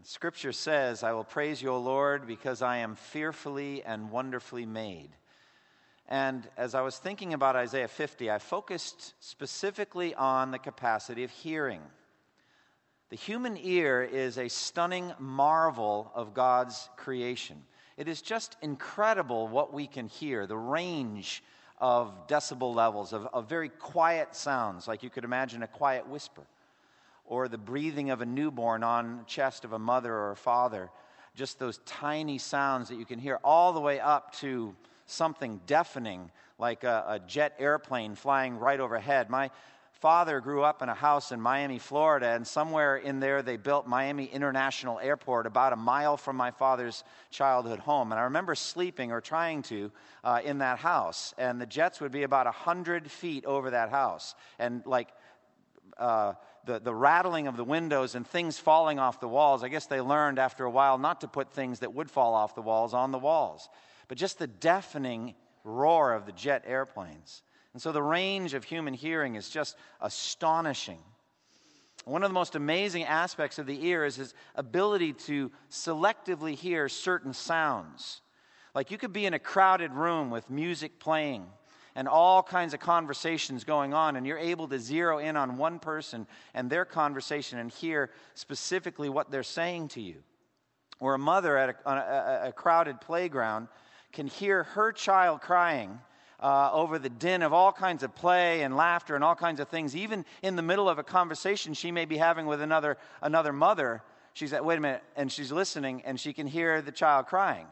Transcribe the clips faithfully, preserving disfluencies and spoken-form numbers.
Scripture says, I will praise you, O Lord, because I am fearfully and wonderfully made. And as I was thinking about Isaiah fifty, I focused specifically on the capacity of hearing. The human ear is a stunning marvel of God's creation. It is just incredible what we can hear, the range of decibel levels, of, of very quiet sounds, like you could imagine a quiet whisper, or the breathing of a newborn on the chest of a mother or a father, just those tiny sounds that you can hear, all the way up to something deafening, like a, a jet airplane flying right overhead. My father grew up in a house in Miami, Florida, and somewhere in there they built Miami International Airport about a mile from my father's childhood home. And I remember sleeping or trying to uh, in that house, and the jets would be about one hundred feet over that house. And like uh, the, the rattling of the windows and things falling off the walls, I guess they learned after a while not to put things that would fall off the walls on the walls. But just the deafening roar of the jet airplanes. And so the range of human hearing is just astonishing. One of the most amazing aspects of the ear is its ability to selectively hear certain sounds. Like you could be in a crowded room with music playing and all kinds of conversations going on, and you're able to zero in on one person and their conversation and hear specifically what they're saying to you. Or a mother at a, on a, a crowded playground can hear her child crying uh, over the din of all kinds of play and laughter and all kinds of things. Even in the middle of a conversation she may be having with another another mother, she's like, wait a minute, and she's listening, and she can hear the child crying.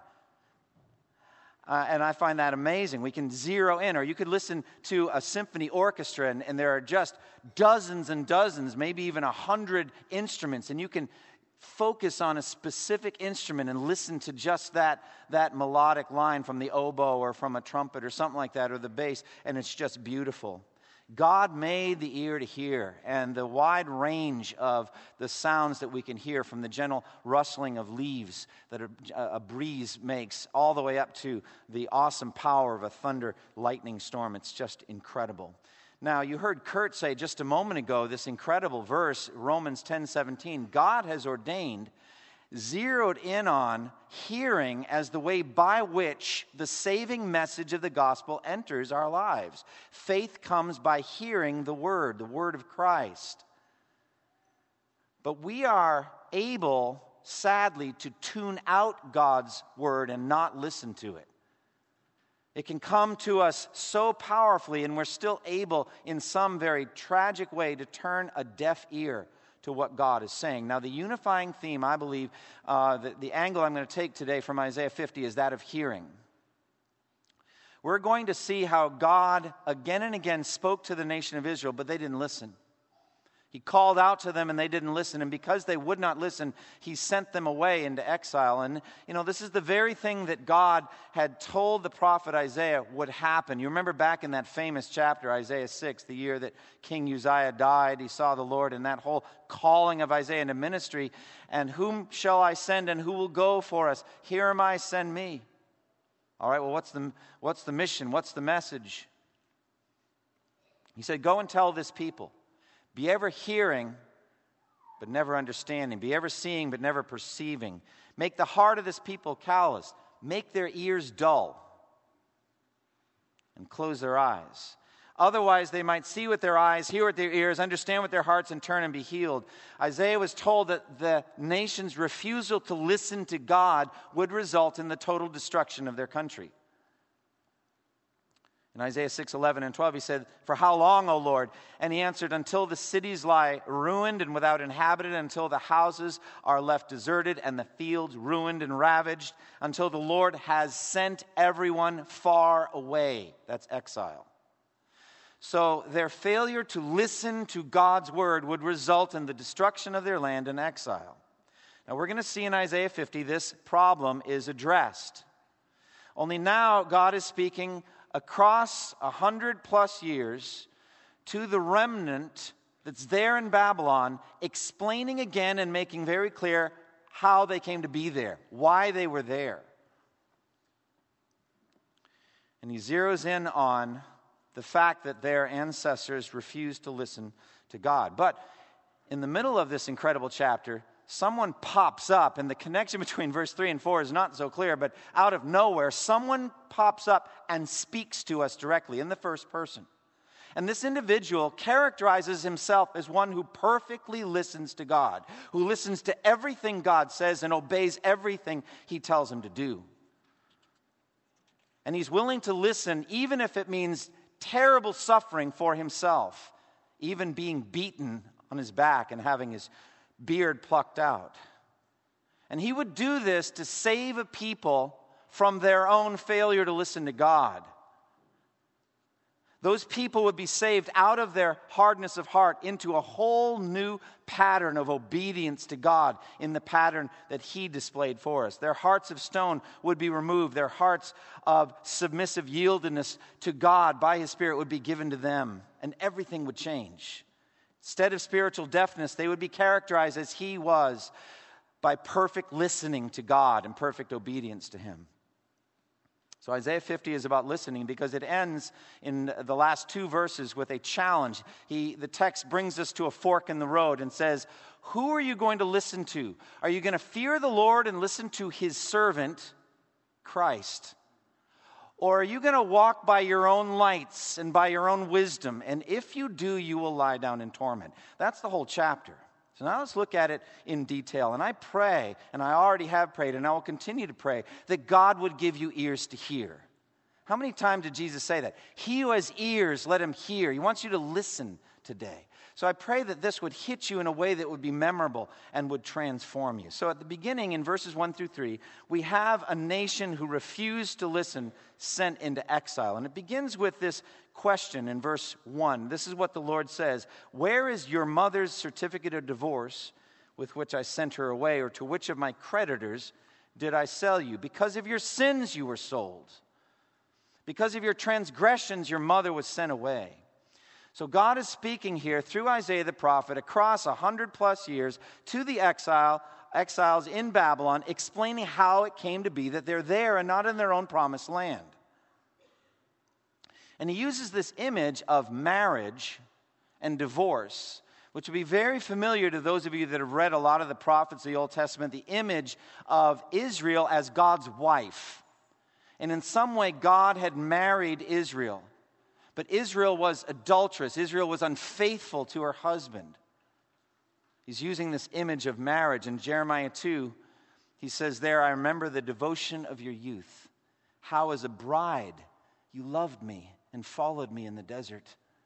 Uh, and I find that amazing. We can zero in, or you could listen to a symphony orchestra, and, and there are just dozens and dozens, maybe even a hundred instruments, and you can focus on a specific instrument and listen to just that, that melodic line from the oboe or from a trumpet or something like that, or the bass, and it's just beautiful. God made the ear to hear, and the wide range of the sounds that we can hear, from the gentle rustling of leaves that a, a breeze makes, all the way up to the awesome power of a thunder lightning storm. It's just incredible. Now, you heard Kurt say just a moment ago this incredible verse, Romans ten seventeen. God has ordained, zeroed in on hearing as the way by which the saving message of the gospel enters our lives. Faith comes by hearing the word, the word of Christ. But we are able, sadly, to tune out God's word and not listen to it. It can come to us so powerfully, and we're still able, in some very tragic way, to turn a deaf ear to what God is saying. Now, the unifying theme, I believe, uh, the, the angle I'm going to take today from Isaiah fifty is that of hearing. We're going to see how God again and again spoke to the nation of Israel, but they didn't listen. He called out to them and they didn't listen. And because they would not listen, he sent them away into exile. And, you know, this is the very thing that God had told the prophet Isaiah would happen. You remember back in that famous chapter, Isaiah six, the year that King Uzziah died, he saw the Lord, and that whole calling of Isaiah into ministry. And whom shall I send, and who will go for us? Here am I, send me. All right, well, what's the, what's the mission? What's the message? He said, go and tell this people. Be ever hearing, but never understanding. Be ever seeing, but never perceiving. Make the heart of this people callous. Make their ears dull. And close their eyes. Otherwise, they might see with their eyes, hear with their ears, understand with their hearts, and turn and be healed. Isaiah was told that the nation's refusal to listen to God would result in the total destruction of their country. In Isaiah six, eleven and twelve, he said, for how long, O Lord? And he answered, until the cities lie ruined and without inhabited, until the houses are left deserted and the fields ruined and ravaged, until the Lord has sent everyone far away. That's exile. So their failure to listen to God's word would result in the destruction of their land and exile. Now we're going to see in Isaiah fifty this problem is addressed. Only now God is speaking across a hundred plus years to the remnant that's there in Babylon, explaining again and making very clear how they came to be there, why they were there. And he zeroes in on the fact that their ancestors refused to listen to God. But in the middle of this incredible chapter, someone pops up, and the connection between verse three and four is not so clear, but out of nowhere, someone pops up and speaks to us directly in the first person. And this individual characterizes himself as one who perfectly listens to God, who listens to everything God says and obeys everything he tells him to do. And he's willing to listen even if it means terrible suffering for himself, even being beaten on his back and having his beard plucked out. And he would do this to save a people from their own failure to listen to God. Those people would be saved out of their hardness of heart into a whole new pattern of obedience to God in the pattern that he displayed for us. Their hearts of stone would be removed. Their hearts of submissive yieldedness to God by his Spirit would be given to them, and everything would change. Instead of spiritual deafness, they would be characterized as he was by perfect listening to God and perfect obedience to him. So Isaiah fifty is about listening because it ends in the last two verses with a challenge. He, the text brings us to a fork in the road and says, who are you going to listen to? Are you going to fear the Lord and listen to his servant, Christ? Or are you going to walk by your own lights and by your own wisdom? And if you do, you will lie down in torment. That's the whole chapter. So now let's look at it in detail. And I pray, and I already have prayed, and I will continue to pray, that God would give you ears to hear. How many times did Jesus say that? He who has ears, let him hear. He wants you to listen today. So I pray that this would hit you in a way that would be memorable and would transform you. So at the beginning, in verses one through three, we have a nation who refused to listen, sent into exile. And it begins with this question in verse one. This is what the Lord says. Where is your mother's certificate of divorce with which I sent her away? Or to which of my creditors did I sell you? Because of your sins you were sold. Because of your transgressions your mother was sent away. So God is speaking here through Isaiah the prophet across a hundred plus years to the exile, exiles in Babylon, explaining how it came to be that they're there and not in their own promised land. And he uses this image of marriage and divorce, which will be very familiar to those of you that have read a lot of the prophets of the Old Testament, the image of Israel as God's wife. And in some way, God had married Israel. But Israel was adulterous. Israel was unfaithful to her husband. He's using this image of marriage. In Jeremiah two, he says there, I remember the devotion of your youth. How as a bride you loved me and followed me in the desert.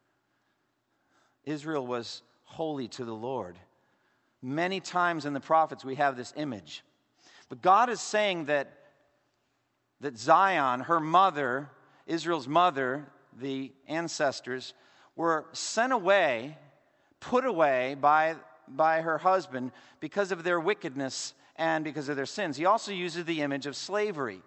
Israel was holy to the Lord. Many times in the prophets we have this image. But God is saying that, that Zion, her mother, Israel's mother, the ancestors, were sent away, put away by, by her husband because of their wickedness and because of their sins. He also uses the image of slavery.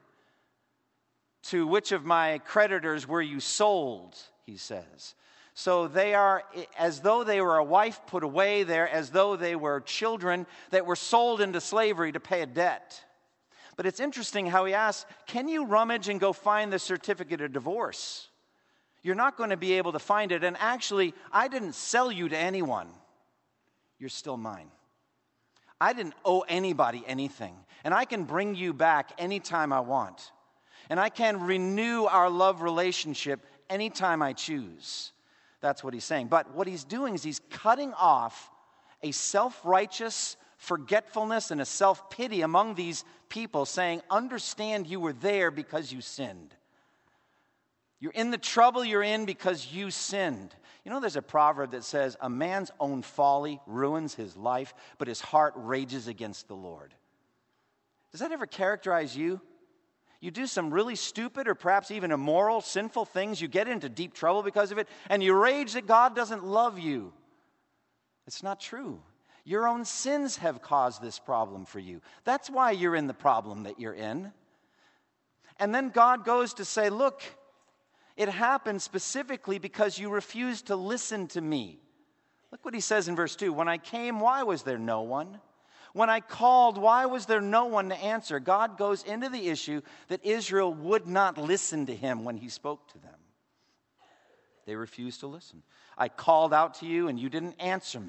To which of my creditors were you sold, he says. So they are as though they were a wife put away there, as though they were children that were sold into slavery to pay a debt. But it's interesting how he asks, can you rummage and go find the certificate of divorce? You're not going to be able to find it. And actually, I didn't sell you to anyone. You're still mine. I didn't owe anybody anything. And I can bring you back anytime I want. And I can renew our love relationship anytime I choose. That's what he's saying. But what he's doing is he's cutting off a self-righteous forgetfulness and a self-pity among these people, saying, understand you were there because you sinned. You're in the trouble you're in because you sinned. You know, there's a proverb that says, a man's own folly ruins his life, but his heart rages against the Lord. Does that ever characterize you? You do some really stupid or perhaps even immoral, sinful things. You get into deep trouble because of it, and you rage that God doesn't love you. It's not true. Your own sins have caused this problem for you. That's why you're in the problem that you're in. And then God goes to say, look, it happened specifically because you refused to listen to me. Look what he says in verse two. When I came, why was there no one? When I called, why was there no one to answer? God goes into the issue that Israel would not listen to him when he spoke to them. They refused to listen. I called out to you and you didn't answer me.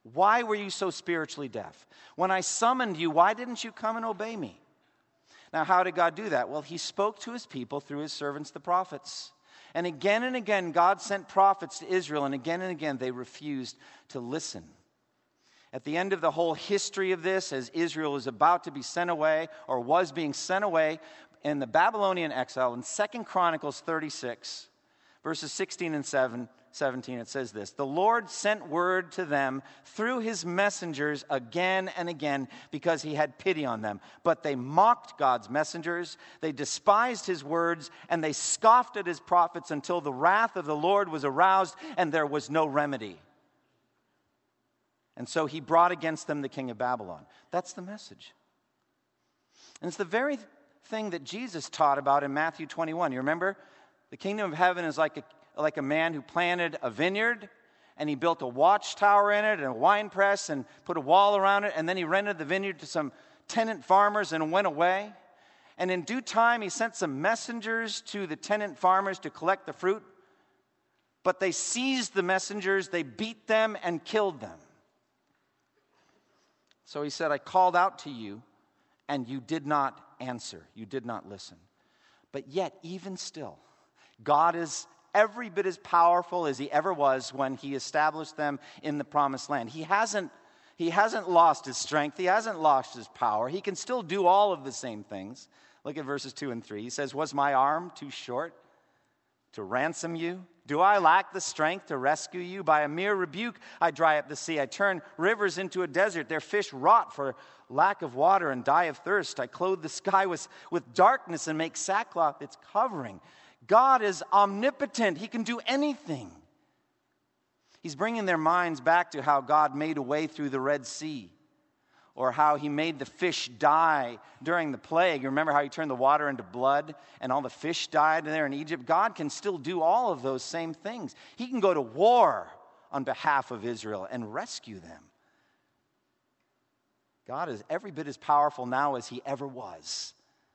Why were you so spiritually deaf? When I summoned you, why didn't you come and obey me? Now, how did God do that? Well, he spoke to his people through his servants, the prophets. And again and again, God sent prophets to Israel, and again and again, they refused to listen. At the end of the whole history of this, as Israel is about to be sent away, or was being sent away in the Babylonian exile, in Second Chronicles thirty-six, verses sixteen and seventeen, it says this: "The Lord sent word to them through his messengers again and again, because he had pity on them. But they mocked God's messengers, they despised his words, and they scoffed at his prophets until the wrath of the Lord was aroused, and there was no remedy. And so he brought against them the king of Babylon." That's the message. And it's the very thing that Jesus taught about in Matthew twenty-one. You remember? The kingdom of heaven is like a, like a man who planted a vineyard, and he built a watchtower in it and a wine press and put a wall around it, and then he rented the vineyard to some tenant farmers and went away. And in due time, he sent some messengers to the tenant farmers to collect the fruit, but they seized the messengers, they beat them and killed them. So he said, "I called out to you, and you did not answer. You did not listen." But yet, even still, God is every bit as powerful as he ever was when he established them in the promised land. He hasn't, he hasn't lost his strength. He hasn't lost his power. He can still do all of the same things. Look at verses two and three. He says, "Was my arm too short to ransom you? Do I lack the strength to rescue you? By a mere rebuke, I dry up the sea. I turn rivers into a desert. Their fish rot for lack of water and die of thirst. I clothe the sky with, with darkness and make sackcloth its covering." God is omnipotent. He can do anything. He's bringing their minds back to how God made a way through the Red Sea, or how he made the fish die during the plague. You remember how he turned the water into blood and all the fish died there in Egypt? God can still do all of those same things. He can go to war on behalf of Israel and rescue them. God is every bit as powerful now as he ever was.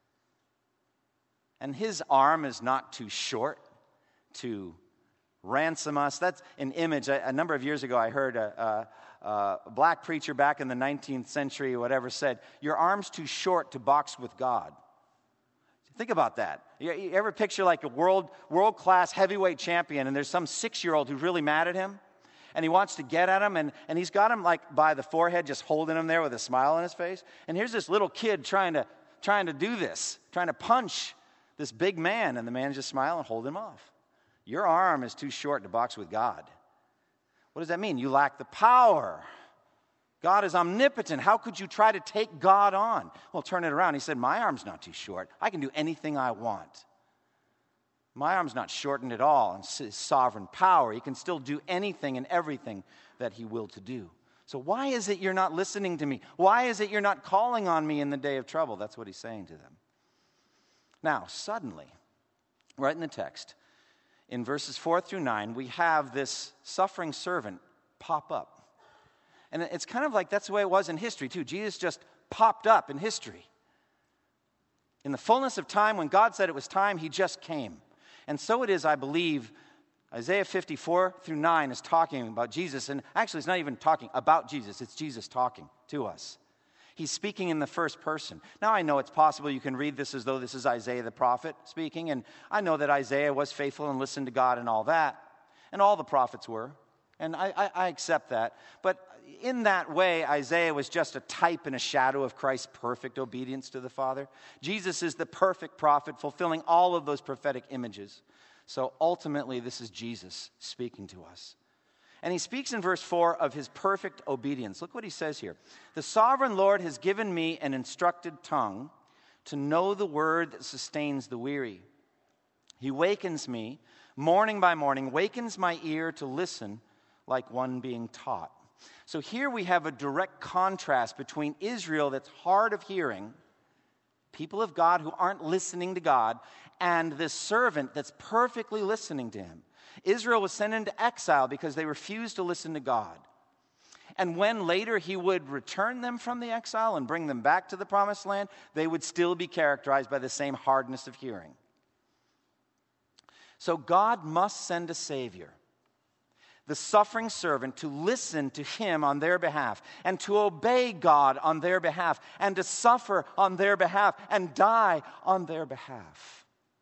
And his arm is not too short to ransom us. That's an image. A, a number of years ago, I heard a, a, a black preacher back in the nineteenth century or whatever said, "Your arm's too short to box with God." Think about that. You, you ever picture like a world, world-class heavyweight champion, and there's some six-year-old who's really mad at him, and he wants to get at him, and, and he's got him like by the forehead, just holding him there with a smile on his face. And here's this little kid trying to trying to do this, trying to punch this big man, and the man's just smiling and holding him off. Your arm is too short to box with God. What does that mean? You lack the power. God is omnipotent. How could you try to take God on? Well, turn it around. He said, "My arm's not too short. I can do anything I want." My arm's not shortened at all in his sovereign power. He can still do anything and everything that he will to do. So why is it you're not listening to me? Why is it you're not calling on me in the day of trouble? That's what he's saying to them. Now, suddenly, right in the text, in verses four through nine, we have this suffering servant pop up. And it's kind of like that's the way it was in history, too. Jesus just popped up in history. In the fullness of time, when God said it was time, he just came. And so it is, I believe, Isaiah fifty-four through nine is talking about Jesus. And actually, it's not even talking about Jesus. It's Jesus talking to us. He's speaking in the first person. Now, I know it's possible you can read this as though this is Isaiah the prophet speaking. And I know that Isaiah was faithful and listened to God and all that. And all the prophets were. And I, I, I accept that. But in that way, Isaiah was just a type and a shadow of Christ's perfect obedience to the Father. Jesus is the perfect prophet, fulfilling all of those prophetic images. So ultimately, this is Jesus speaking to us. And he speaks in verse four of his perfect obedience. Look what he says here. "The sovereign Lord has given me an instructed tongue to know the word that sustains the weary. He wakens me morning by morning, wakens my ear to listen like one being taught." So here we have a direct contrast between Israel that's hard of hearing, people of God who aren't listening to God, and this servant that's perfectly listening to him. Israel was sent into exile because they refused to listen to God. And when later he would return them from the exile and bring them back to the promised land, they would still be characterized by the same hardness of hearing. So God must send a Savior. the suffering servant to listen to him on their behalf and to obey God on their behalf and to suffer on their behalf and die on their behalf.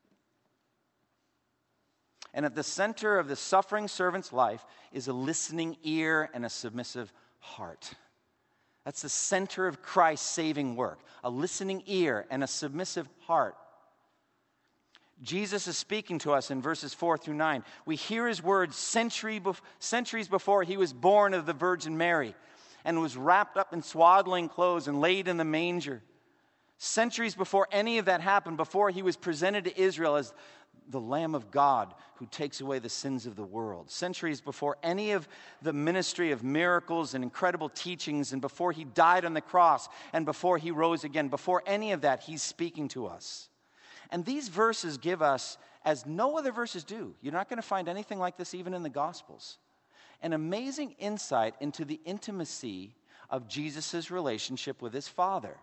And at the center of the suffering servant's life is a listening ear and a submissive heart. That's the center of Christ's saving work, a listening ear and a submissive heart. Jesus is speaking to us in verses four through nine. We hear his words century bef- centuries before he was born of the Virgin Mary and was wrapped up in swaddling clothes and laid in the manger. Centuries before any of that happened, before he was presented to Israel as the Lamb of God who takes away the sins of the world. Centuries before any of the ministry of miracles and incredible teachings, and before he died on the cross and before he rose again, before any of that, he's speaking to us. And these verses give us, as no other verses do, you're not going to find anything like this even in the Gospels, an amazing insight into the intimacy of Jesus' relationship with his Father,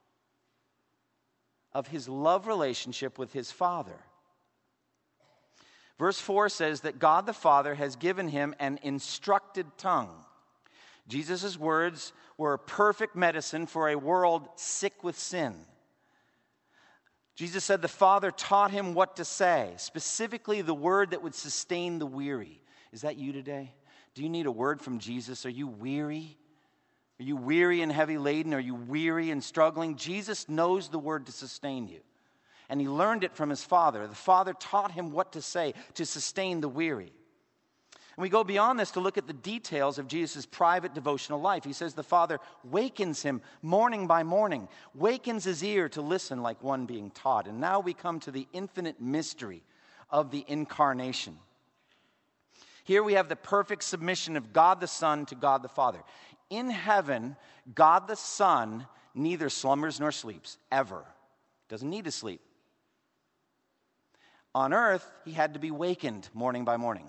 of his love relationship with his Father. Verse four says that God the Father has given him an instructed tongue. Jesus' words were perfect medicine for a world sick with sin. Jesus said the Father taught him what to say, specifically the word that would sustain the weary. Is that you today? Do you need a word from Jesus? Are you weary? Are you weary and heavy laden? Are you weary and struggling? Jesus knows the word to sustain you. And he learned it from his Father. The Father taught him what to say to sustain the weary. And we go beyond this to look at the details of Jesus' private devotional life. He says the Father wakens him morning by morning, wakens his ear to listen like one being taught. And now we come to the infinite mystery of the incarnation. Here we have the perfect submission of God the Son to God the Father. In heaven, God the Son neither slumbers nor sleeps, ever. Doesn't need to sleep. On earth, he had to be wakened morning by morning.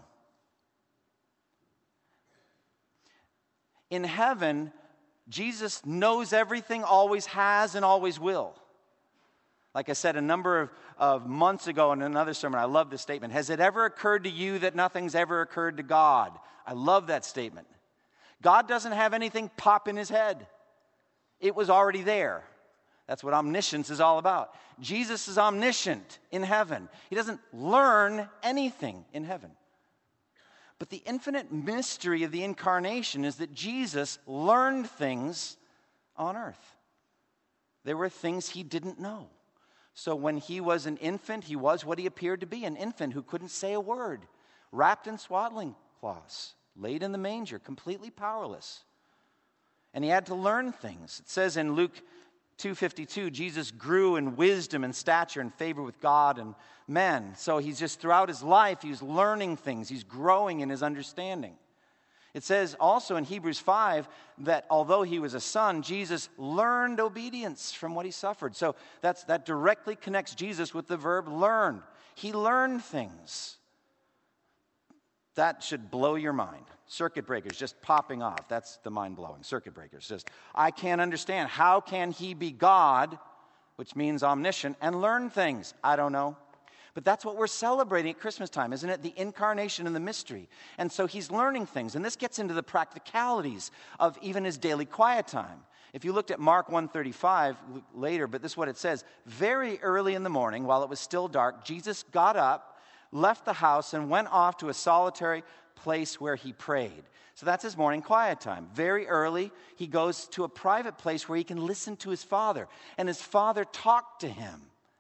In heaven, Jesus knows everything, always has, and always will. Like I said a number of, of months ago in another sermon, I love this statement. Has it ever occurred to you that nothing's ever occurred to God? I love that statement. God doesn't have anything pop in his head. It was already there. That's what omniscience is all about. Jesus is omniscient in heaven. He doesn't learn anything in heaven. But the infinite mystery of the incarnation is that Jesus learned things on earth. There were things he didn't know. So when he was an infant, he was what he appeared to be, an infant who couldn't say a word, wrapped in swaddling cloths, laid in the manger, completely powerless. And he had to learn things. It says in Luke two fifty-two, Jesus grew in wisdom and stature and favor with God and men. So he's just throughout his life, he's learning things. He's growing in his understanding. It says also in Hebrews five that although he was a son, Jesus learned obedience from what he suffered. So that's, that directly connects Jesus with the verb learn. He learned things. That should blow your mind. Circuit breakers just popping off. That's the mind-blowing. Circuit breakers. Just, I can't understand. How can he be God, which means omniscient, and learn things? I don't know. But that's what we're celebrating at Christmas time, isn't it? The incarnation and the mystery. And so he's learning things. And this gets into the practicalities of even his daily quiet time. If you looked at Mark one thirty-five later, but this is what it says. Very early in the morning, while it was still dark, Jesus got up, left the house, and went off to a solitary place where he prayed. So that's his morning quiet time. Very early, he goes to a private place where he can listen to his Father. And his Father talked to him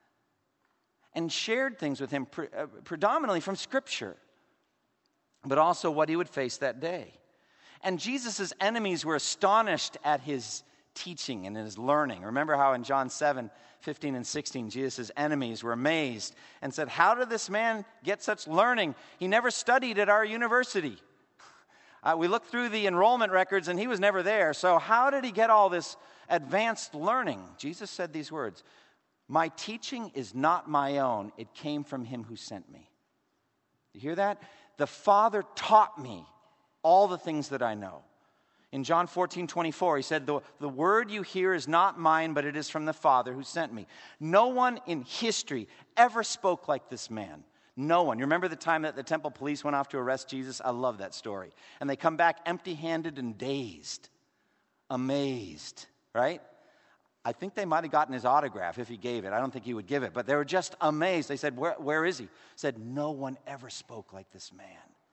and shared things with him pre- uh, predominantly from Scripture, but also what he would face that day. And Jesus' enemies were astonished at his teaching and his learning. Remember how in John seven, fifteen and sixteen, Jesus' enemies were amazed and said, how did this man get such learning? He never studied at our university. Uh, we looked through the enrollment records and he was never there. So how did he get all this advanced learning? Jesus said these words, my teaching is not my own. It came from him who sent me. You hear that? The Father taught me all the things that I know. In John fourteen twenty-four, he said, the, the word you hear is not mine, but it is from the Father who sent me. No one in history ever spoke like this man. No one. You remember the time that the temple police went off to arrest Jesus? I love that story. And they come back empty-handed and dazed, amazed, right? I think they might have gotten his autograph if he gave it. I don't think he would give it, but they were just amazed. They said, where, where is he? Said, no one ever spoke like this man.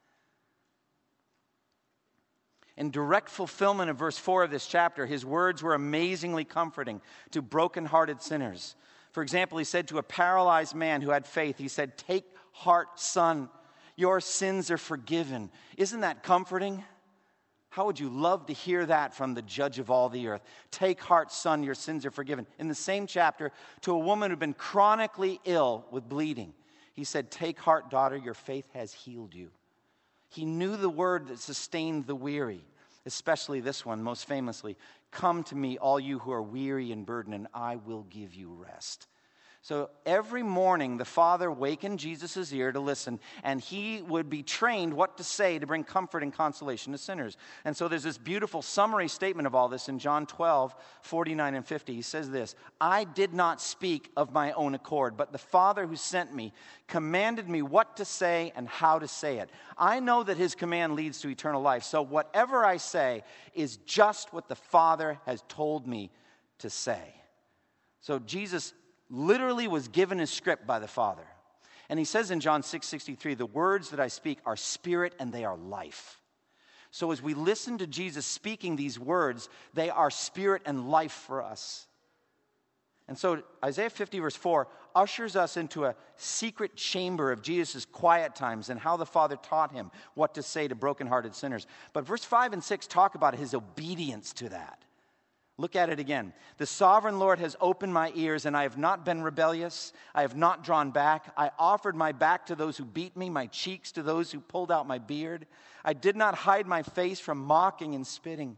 In direct fulfillment of verse four of this chapter, his words were amazingly comforting to broken-hearted sinners. For example, he said to a paralyzed man who had faith, he said, take heart, son, your sins are forgiven. Isn't that comforting? How would you love to hear that from the judge of all the earth? Take heart, son, your sins are forgiven. In the same chapter, to a woman who'd been chronically ill with bleeding, he said, take heart, daughter, your faith has healed you. He knew the word that sustained the weary, especially this one, most famously, come to me, all you who are weary and burdened, and I will give you rest. So every morning, the Father wakened Jesus' ear to listen, and he would be trained what to say to bring comfort and consolation to sinners. And so there's this beautiful summary statement of all this in John twelve, forty-nine and fifty. He says this, I did not speak of my own accord, but the Father who sent me commanded me what to say and how to say it. I know that his command leads to eternal life, so whatever I say is just what the Father has told me to say. So Jesus literally was given his script by the Father. And he says in John six sixty-three, the words that I speak are spirit and they are life. So as we listen to Jesus speaking these words, they are spirit and life for us. And so Isaiah fifty verse four ushers us into a secret chamber of Jesus' quiet times and how the Father taught him what to say to brokenhearted sinners. But verse five and six talk about his obedience to that. Look at it again. The sovereign Lord has opened my ears, and I have not been rebellious. I have not drawn back. I offered my back to those who beat me, my cheeks to those who pulled out my beard. I did not hide my face from mocking and spitting.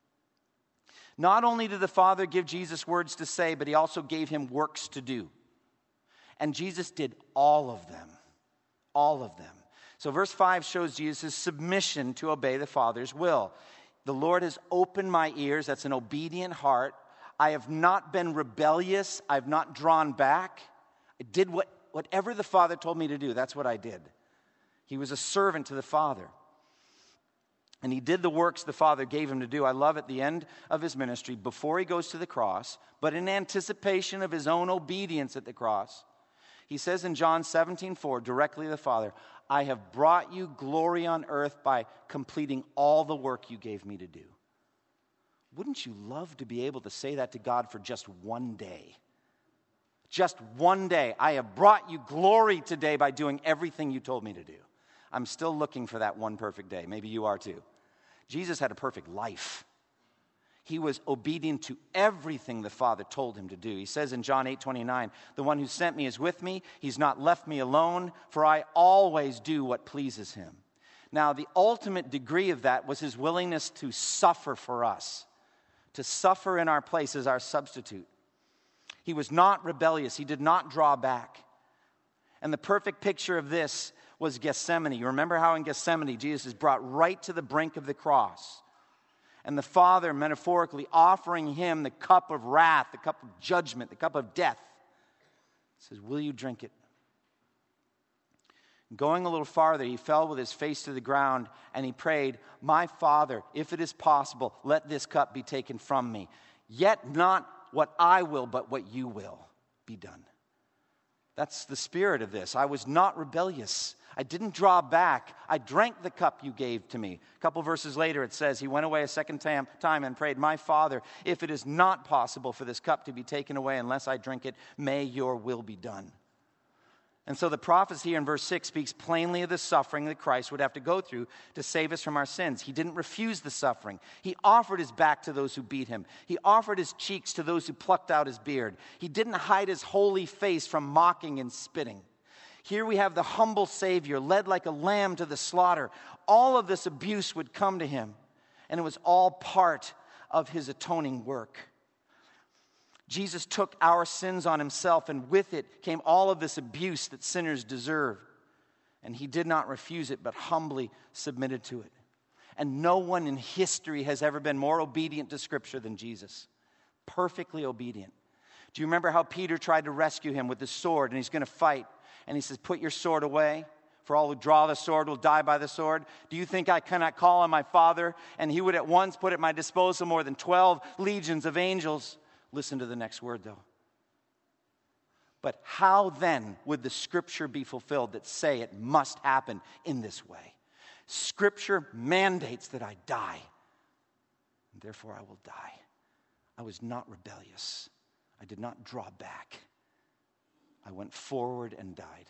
Not only did the Father give Jesus words to say, but he also gave him works to do. And Jesus did all of them. All of them. So verse five shows Jesus' submission to obey the Father's will. The Lord has opened my ears. That's an obedient heart. I have not been rebellious. I've not drawn back. I did what, whatever the Father told me to do. That's what I did. He was a servant to the Father. And he did the works the Father gave him to do. I love at the end of his ministry, before he goes to the cross, but in anticipation of his own obedience at the cross, he says in John seventeen four, directly to the Father, I have brought you glory on earth by completing all the work you gave me to do. Wouldn't you love to be able to say that to God for just one day? Just one day. I have brought you glory today by doing everything you told me to do. I'm still looking for that one perfect day. Maybe you are too. Jesus had a perfect life. He was obedient to everything the Father told him to do. He says in John eight twenty-nine, the one who sent me is with me. He's not left me alone, for I always do what pleases him. Now, the ultimate degree of that was his willingness to suffer for us, to suffer in our place as our substitute. He was not rebellious. He did not draw back. And the perfect picture of this was Gethsemane. You remember how in Gethsemane, Jesus is brought right to the brink of the cross. And the Father, metaphorically, offering him the cup of wrath, the cup of judgment, the cup of death. He says, will you drink it? Going a little farther, he fell with his face to the ground and he prayed, my Father, if it is possible, let this cup be taken from me. Yet not what I will, but what you will be done. That's the spirit of this. I was not rebellious. I didn't draw back. I drank the cup you gave to me. A couple verses later it says, he went away a second time, time and prayed, my Father, if it is not possible for this cup to be taken away unless I drink it, may your will be done. And so the prophecy here in verse six speaks plainly of the suffering that Christ would have to go through to save us from our sins. He didn't refuse the suffering. He offered his back to those who beat him. He offered his cheeks to those who plucked out his beard. He didn't hide his holy face from mocking and spitting. Here we have the humble Savior led like a lamb to the slaughter. All of this abuse would come to him, and it was all part of his atoning work. Jesus took our sins on himself, and with it came all of this abuse that sinners deserve. And he did not refuse it, but humbly submitted to it. And no one in history has ever been more obedient to Scripture than Jesus. Perfectly obedient. Do you remember how Peter tried to rescue him with his sword, and he's going to fight? and he says, put your sword away. For all who draw the sword will die by the sword. Do you think I cannot call on my Father, and he would at once put at my disposal more than twelve legions of angels? Listen to the next word, though. But how then would the Scripture be fulfilled that say it must happen in this way? Scripture mandates that I die, and therefore I will die. I was not rebellious. I did not draw back. I went forward and died.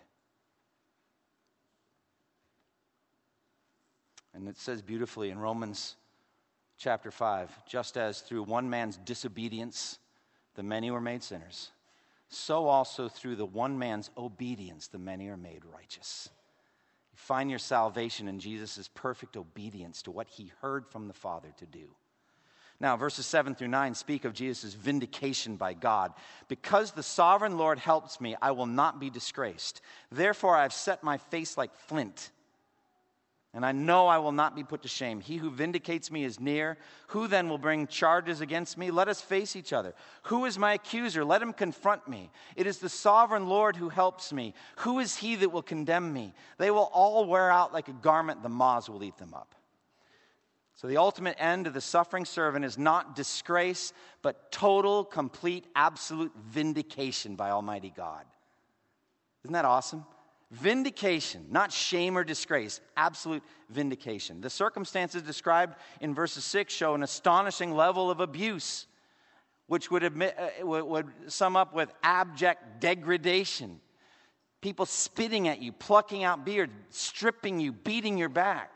And it says beautifully in Romans chapter five, just as through one man's disobedience the many were made sinners, so also through the one man's obedience the many are made righteous. You find your salvation in Jesus' perfect obedience to what he heard from the Father to do. Now, verses seven through nine speak of Jesus' vindication by God. Because the sovereign Lord helps me, I will not be disgraced. Therefore, I have set my face like flint, and I know I will not be put to shame. He who vindicates me is near. Who then will bring charges against me? Let us face each other. Who is my accuser? Let him confront me. It is the sovereign Lord who helps me. Who is he that will condemn me? They will all wear out like a garment. The moths will eat them up. So the ultimate end of the suffering servant is not disgrace, but total, complete, absolute vindication by Almighty God. Isn't that awesome? Vindication, not shame or disgrace, absolute vindication. The circumstances described in verses six show an astonishing level of abuse, which would, admit, uh, would sum up with abject degradation. People spitting at you, plucking out beards, stripping you, beating your back.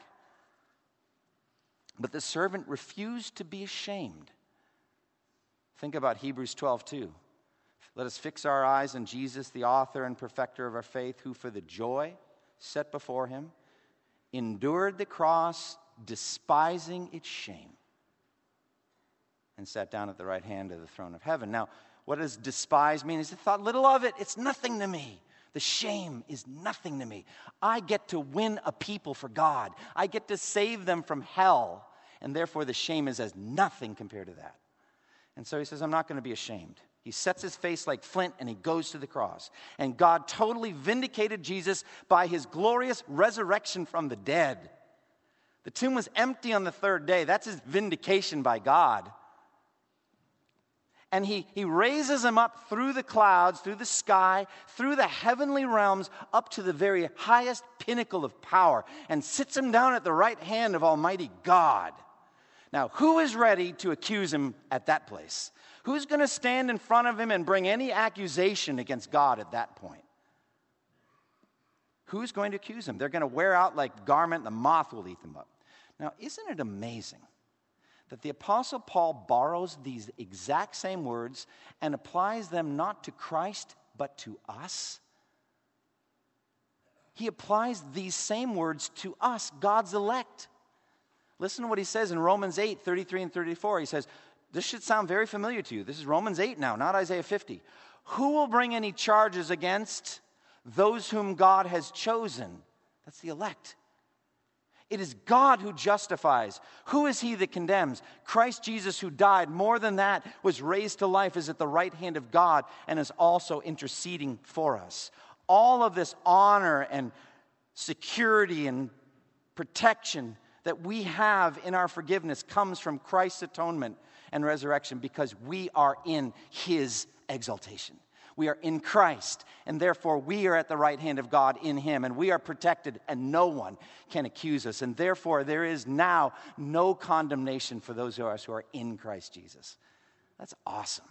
But the servant refused to be ashamed. Think about Hebrews twelve two. Let us fix our eyes on Jesus, the author and perfecter of our faith, who for the joy set before him endured the cross, despising its shame, and sat down at the right hand of the throne of heaven. Now, what does despise mean? Is he thought little of it? It's nothing to me. The shame is nothing to me. I get to win a people for God. I get to save them from hell, and therefore the shame is as nothing compared to that. And so he says, I'm not going to be ashamed. He sets his face like flint and he goes to the cross. And God totally vindicated Jesus by his glorious resurrection from the dead. The tomb was empty on the third day. That's his vindication by God. And he, he raises him up through the clouds, through the sky, through the heavenly realms, up to the very highest pinnacle of power, and sits him down at the right hand of Almighty God. Now, who is ready to accuse him at that place? Who's going to stand in front of him and bring any accusation against God at that point? Who's going to accuse him? They're going to wear out like garment, and the moth will eat them up. Now, isn't it amazing that the Apostle Paul borrows these exact same words and applies them not to Christ, but to us? He applies these same words to us, God's elect. Listen to what he says in Romans eight, thirty-three and thirty-four. He says, this should sound very familiar to you. This is Romans eight now, not Isaiah fifty. Who will bring any charges against those whom God has chosen? That's the elect. It is God who justifies. Who is he that condemns? Christ Jesus, who died, more than that, was raised to life, is at the right hand of God, and is also interceding for us. All of this honor and security and protection that we have in our forgiveness comes from Christ's atonement and resurrection, because we are in his exaltation. We are in Christ, and therefore we are at the right hand of God in him, and we are protected, and no one can accuse us. And therefore there is now no condemnation for those of us who are in Christ Jesus. That's awesome.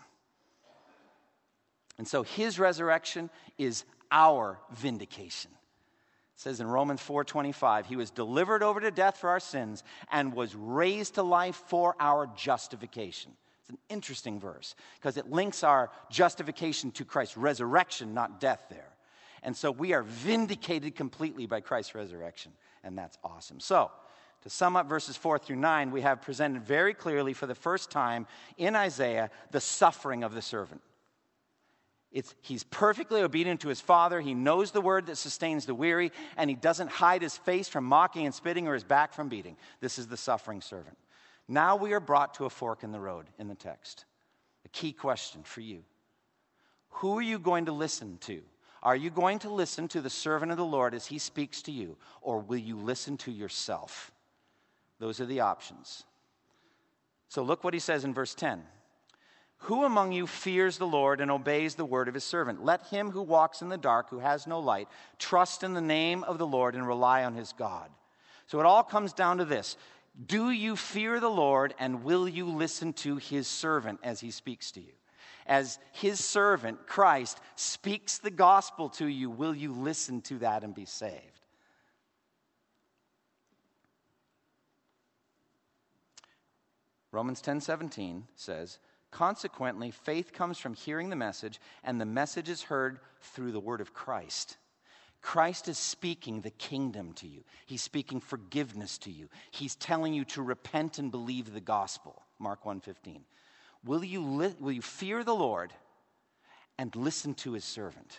And so his resurrection is our vindication. It says in Romans four twenty-five, he was delivered over to death for our sins and was raised to life for our justification. It's an interesting verse because it links our justification to Christ's resurrection, not death there. And so we are vindicated completely by Christ's resurrection, and that's awesome. So, to sum up verses four through nine, we have presented very clearly for the first time in Isaiah the suffering of the servant. It's, he's perfectly obedient to his Father. He knows the word that sustains the weary, and he doesn't hide his face from mocking and spitting or his back from beating. This is the suffering servant. Now we are brought to a fork in the road in the text. A key question for you. Who are you going to listen to? Are you going to listen to the servant of the Lord as he speaks to you, or will you listen to yourself? Those are the options. So look what he says in verse ten. Who among you fears the Lord and obeys the word of his servant? Let him who walks in the dark, who has no light, trust in the name of the Lord and rely on his God. So it all comes down to this. Do you fear the Lord, and will you listen to his servant as he speaks to you? As his servant, Christ, speaks the gospel to you, will you listen to that and be saved? Romans ten seventeen says, consequently, faith comes from hearing the message, and the message is heard through the word of Christ. Christ is speaking the kingdom to you. He's speaking forgiveness to you. He's telling you to repent and believe the gospel. Mark one fifteen. Will you, li- will you fear the Lord and listen to his servant?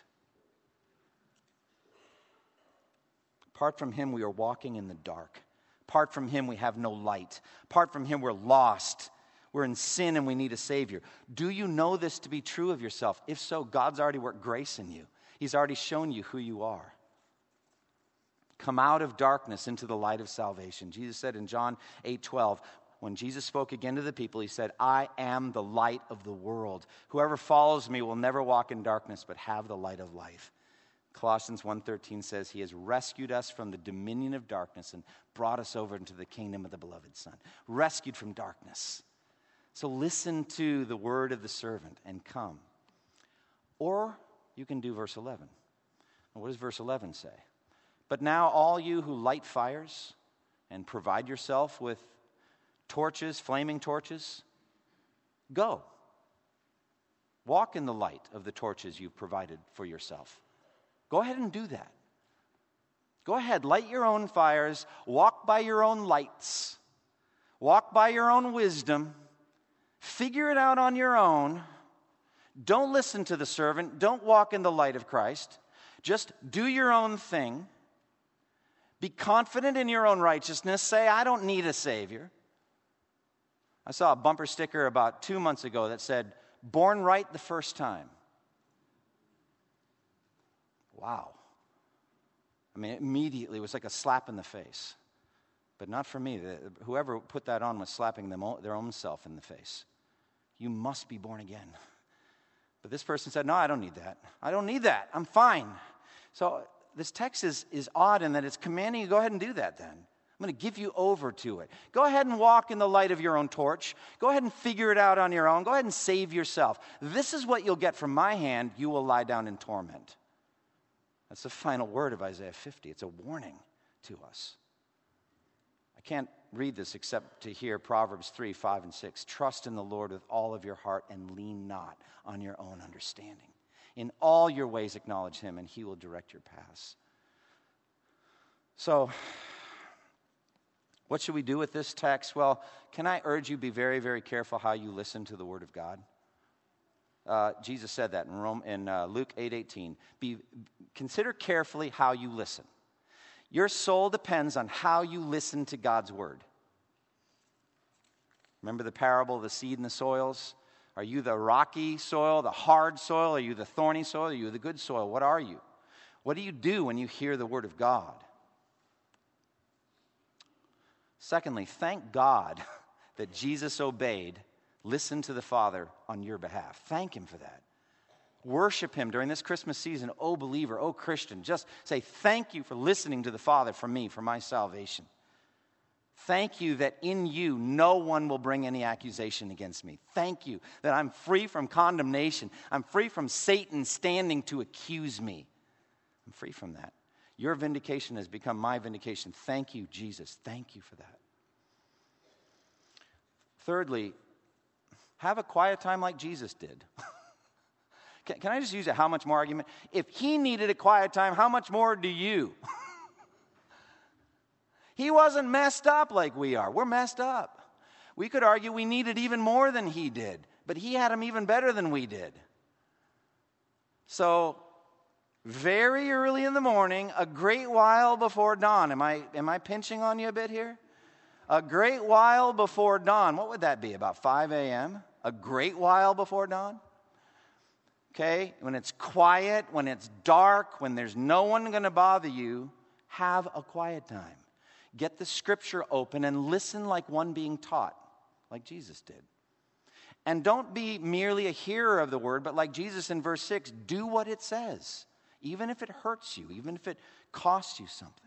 Apart from him, we are walking in the dark. Apart from him, we have no light. Apart from him, we're lost. We're in sin and we need a Savior. Do you know this to be true of yourself? If so, God's already worked grace in you. He's already shown you who you are. Come out of darkness into the light of salvation. Jesus said in John eight twelve, when Jesus spoke again to the people, he said, I am the light of the world. Whoever follows me will never walk in darkness, but have the light of life. Colossians one thirteen says, he has rescued us from the dominion of darkness and brought us over into the kingdom of the beloved Son. Rescued from darkness. So listen to the word of the servant and come. Or you can do verse eleven. What does verse eleven say? But now all you who light fires and provide yourself with torches, flaming torches, go. Walk in the light of the torches you've provided for yourself. Go ahead and do that. Go ahead, light your own fires, walk by your own lights, walk by your own wisdom, figure it out on your own. Don't listen to the servant, don't walk in the light of Christ. Just do your own thing. Be confident in your own righteousness. Say, I don't need a Savior. I saw a bumper sticker about two months ago that said, born right the first time. Wow. I mean, immediately it was like a slap in the face. But not for me. The, whoever put that on was slapping them, their own self in the face. You must be born again. But this person said, no, I don't need that. I don't need that. I'm fine. So this text is, is odd in that it's commanding you, go ahead and do that then. I'm going to give you over to it. Go ahead and walk in the light of your own torch. Go ahead and figure it out on your own. Go ahead and save yourself. This is what you'll get from my hand. You will lie down in torment. That's the final word of Isaiah fifty. It's a warning to us. I can't read this except to hear Proverbs three, five, and six. Trust in the Lord with all of your heart and lean not on your own understanding. In all your ways acknowledge him and he will direct your paths. So, what should we do with this text? Well, can I urge you be very, very careful how you listen to the word of God? Uh, Jesus said that in, Rome, in uh, Luke eight eighteen. Be, consider carefully how you listen. Your soul depends on how you listen to God's word. Remember the parable of the seed and the soils? Are you the rocky soil, the hard soil? Are you the thorny soil? Are you the good soil? What are you? What do you do when you hear the word of God? Secondly, thank God that Jesus obeyed, listened to the Father on your behalf. Thank him for that. Worship him during this Christmas season. Oh, believer, oh, Christian, just say thank you for listening to the Father for me, for my salvation. Thank you that in you no one will bring any accusation against me. Thank you that I'm free from condemnation. I'm free from Satan standing to accuse me. I'm free from that. Your vindication has become my vindication. Thank you, Jesus. Thank you for that. Thirdly, have a quiet time like Jesus did. can, can I just use a how much more argument? If he needed a quiet time, how much more do you? He wasn't messed up like we are. We're messed up. We could argue we needed even more than he did, but he had him even better than we did. So, very early in the morning, a great while before dawn. Am I, am I pinching on you a bit here? A great while before dawn. What would that be, about five a.m.? A great while before dawn? Okay? When it's quiet, when it's dark, when there's no one going to bother you, have a quiet time. Get the scripture open and listen like one being taught, like Jesus did. And don't be merely a hearer of the word, but like Jesus in verse six, do what it says, even if it hurts you, even if it costs you something.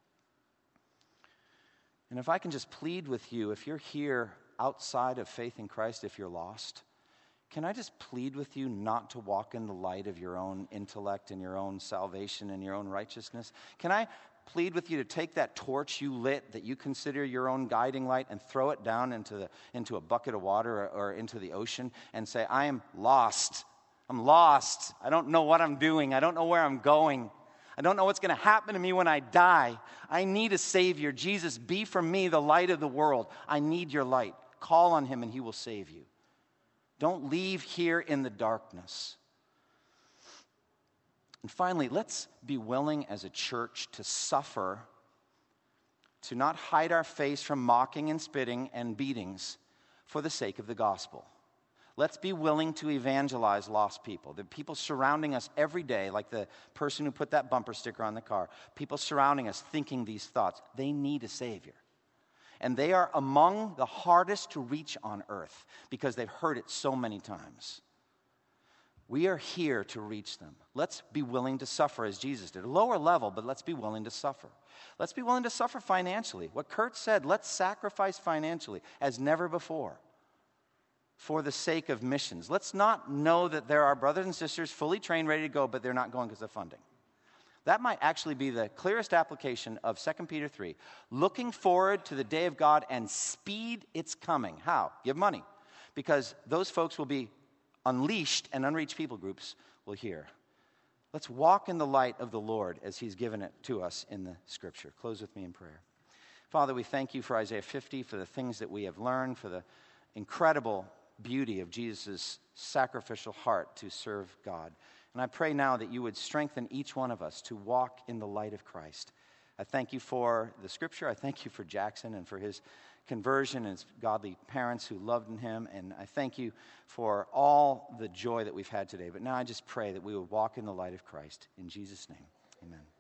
And if I can just plead with you, if you're here outside of faith in Christ, if you're lost, can I just plead with you not to walk in the light of your own intellect and your own salvation and your own righteousness? Can I plead with you to take that torch you lit that you consider your own guiding light and throw it down into the into a bucket of water or, or into the ocean and say, I am lost. I'm lost. I don't know what I'm doing. I don't know where I'm going. I don't know what's going to happen to me when I die. I need a Savior. Jesus, be for me the light of the world. I need your light. Call on him and he will save you. Don't leave here in the darkness. And finally, let's be willing as a church to suffer, to not hide our face from mocking and spitting and beatings for the sake of the gospel. Let's be willing to evangelize lost people. The people surrounding us every day, like the person who put that bumper sticker on the car, people surrounding us thinking these thoughts. They need a Savior. And they are among the hardest to reach on earth because they've heard it so many times. We are here to reach them. Let's be willing to suffer as Jesus did. A lower level, but let's be willing to suffer. Let's be willing to suffer financially. What Kurt said, let's sacrifice financially as never before for the sake of missions. Let's not know that there are brothers and sisters fully trained, ready to go, but they're not going because of funding. That might actually be the clearest application of Second Peter three. Looking forward to the day of God and speed its coming. How? Give money. Because those folks will be unleashed and unreached people groups will hear. Let's walk in the light of the Lord as he's given it to us in the scripture. Close with me in prayer. Father, we thank you for Isaiah fifty, for the things that we have learned, for the incredible beauty of Jesus' sacrificial heart to serve God. And I pray now that you would strengthen each one of us to walk in the light of Christ. I thank you for the scripture. I thank you for Jackson and for his conversion and his godly parents who loved in him. And I thank you for all the joy that we've had today. But now I just pray that we would walk in the light of Christ. In Jesus' name, amen.